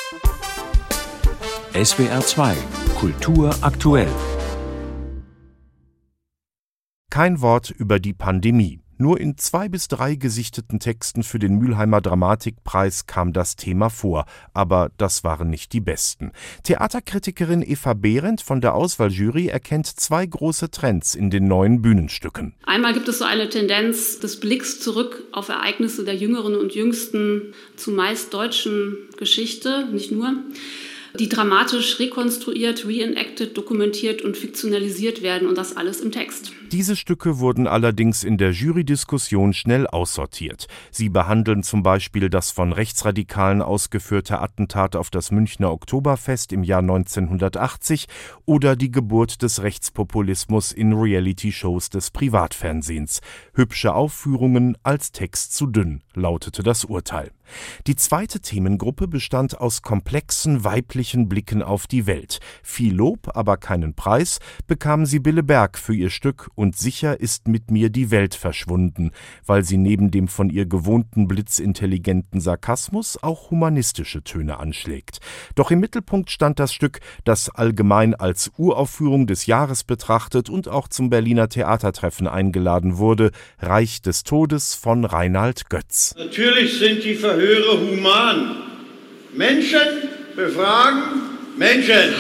SWR 2 Kultur aktuell. Kein Wort über die Pandemie. Nur in 2 bis 3 gesichteten Texten für den Mülheimer Dramatikpreis kam das Thema vor, aber das waren nicht die besten. Theaterkritikerin Eva Behrendt von der Auswahljury erkennt 2 große Trends in den neuen Bühnenstücken. Einmal gibt es so eine Tendenz des Blicks zurück auf Ereignisse der jüngeren und jüngsten, zumeist deutschen Geschichte, nicht nur, die dramatisch rekonstruiert, reenacted, dokumentiert und fiktionalisiert werden und das alles im Text. Diese Stücke wurden allerdings in der Jurydiskussion schnell aussortiert. Sie behandeln zum Beispiel das von Rechtsradikalen ausgeführte Attentat auf das Münchner Oktoberfest im Jahr 1980 oder die Geburt des Rechtspopulismus in Reality-Shows des Privatfernsehens. Hübsche Aufführungen, als Text zu dünn, lautete das Urteil. Die zweite Themengruppe bestand aus komplexen weiblichen Blicken auf die Welt. Viel Lob, aber keinen Preis bekam Sibylle Berg für ihr Stück Und sicher ist mit mir die Welt verschwunden, weil sie neben dem von ihr gewohnten blitzintelligenten Sarkasmus auch humanistische Töne anschlägt. Doch im Mittelpunkt stand das Stück, das allgemein als Uraufführung des Jahres betrachtet und auch zum Berliner Theatertreffen eingeladen wurde, Reich des Todes von Reinhard Götz. Natürlich sind die Verhöre human. Menschen befragen Menschen.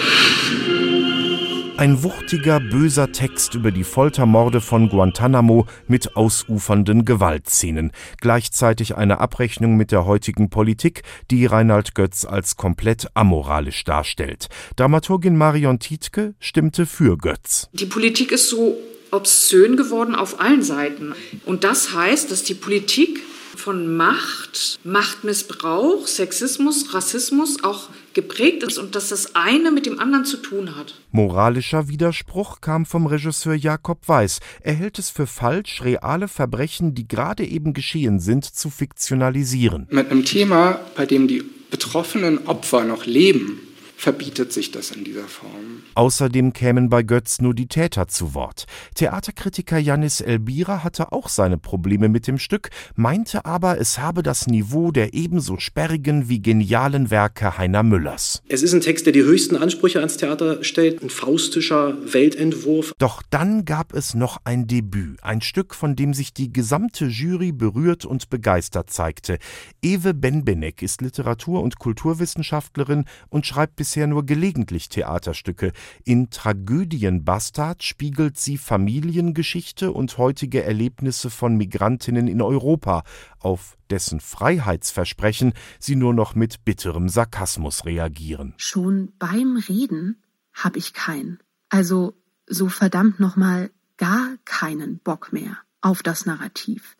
Ein wuchtiger, böser Text über die Foltermorde von Guantanamo mit ausufernden Gewaltszenen. Gleichzeitig eine Abrechnung mit der heutigen Politik, die Reinhard Götz als komplett amoralisch darstellt. Dramaturgin Marion Tietke stimmte für Götz. Die Politik ist so obszön geworden auf allen Seiten. Und das heißt, dass die Politik von Macht, Machtmissbrauch, Sexismus, Rassismus auch geprägt ist und dass das eine mit dem anderen zu tun hat. Moralischer Widerspruch kam vom Regisseur Jakob Weiß. Er hält es für falsch, reale Verbrechen, die gerade eben geschehen sind, zu fiktionalisieren. Mit einem Thema, bei dem die betroffenen Opfer noch leben, verbietet sich das in dieser Form. Außerdem kämen bei Götz nur die Täter zu Wort. Theaterkritiker Yannis Elbira hatte auch seine Probleme mit dem Stück, meinte aber, es habe das Niveau der ebenso sperrigen wie genialen Werke Heiner Müllers. Es ist ein Text, der die höchsten Ansprüche ans Theater stellt, ein faustischer Weltentwurf. Doch dann gab es noch ein Debüt, ein Stück, von dem sich die gesamte Jury berührt und begeistert zeigte. Ewe Benbenek ist Literatur- und Kulturwissenschaftlerin und schreibt bisher nur gelegentlich Theaterstücke. In Tragödienbastard spiegelt sie Familiengeschichte und heutige Erlebnisse von Migrantinnen in Europa, auf dessen Freiheitsversprechen sie nur noch mit bitterem Sarkasmus reagieren. Schon beim Reden habe ich keinen, also so verdammt nochmal gar keinen Bock mehr auf das Narrativ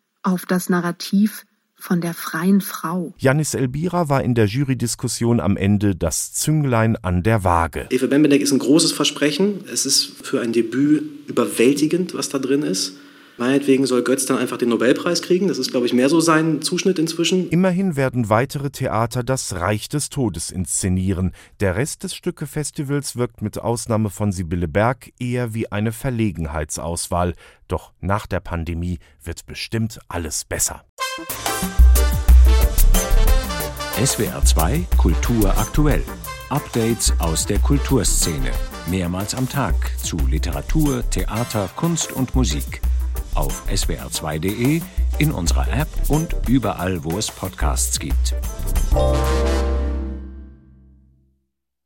von der freien Frau. Yannis Elbira war in der Jurydiskussion am Ende das Zünglein an der Waage. Ewe Benbenek ist ein großes Versprechen. Es ist für ein Debüt überwältigend, was da drin ist. Meinetwegen soll Götz dann einfach den Nobelpreis kriegen. Das ist, glaube ich, mehr so sein Zuschnitt inzwischen. Immerhin werden weitere Theater das Reich des Todes inszenieren. Der Rest des Stücke-Festivals wirkt mit Ausnahme von Sibylle Berg eher wie eine Verlegenheitsauswahl. Doch nach der Pandemie wird bestimmt alles besser. SWR 2 Kultur aktuell. Updates aus der Kulturszene. Mehrmals am Tag zu Literatur, Theater, Kunst und Musik. Auf swr2.de, in unserer App und überall, wo es Podcasts gibt.